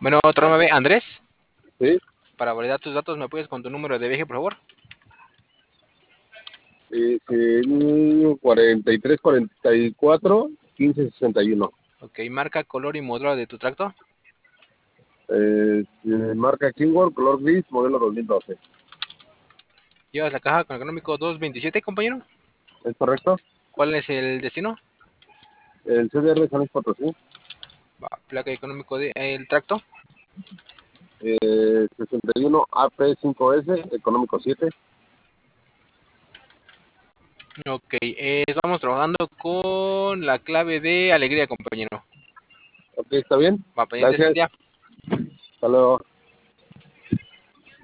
Bueno, otro 9, Andrés. Sí, Para validar tus datos, ¿me apoyas con tu número de viaje, por favor? sí, sí, 43, 44, 15, 61. Ok, marca, color y modelo de tu tracto. Marca Kingworth, color gris, modelo 2012. Llevas la caja con económico 227, compañero. ¿Es correcto? ¿Cuál es el destino? El CDR San Luis Potosí, Va, placa económico de el tracto. 61 AP5S, económico 7. Ok, estamos trabajando con la clave de alegría, compañero. Ok, ¿está bien? Va, pendiente, Gracias. Cintia. Hasta luego.